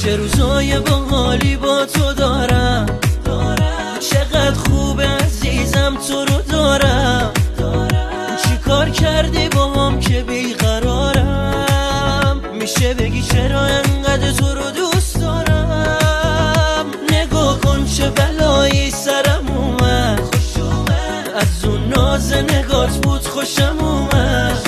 چه روزای باحالی با تو دارم، چقدر خوب عزیزم تو رو دارم. چی کار کردی با هم که بیقرارم؟ میشه بگی چرا انقدر تو رو دوست دارم؟ نگاه کن چه بلایی سرم اومد، از اون ناز نگات بود خوشم اومد.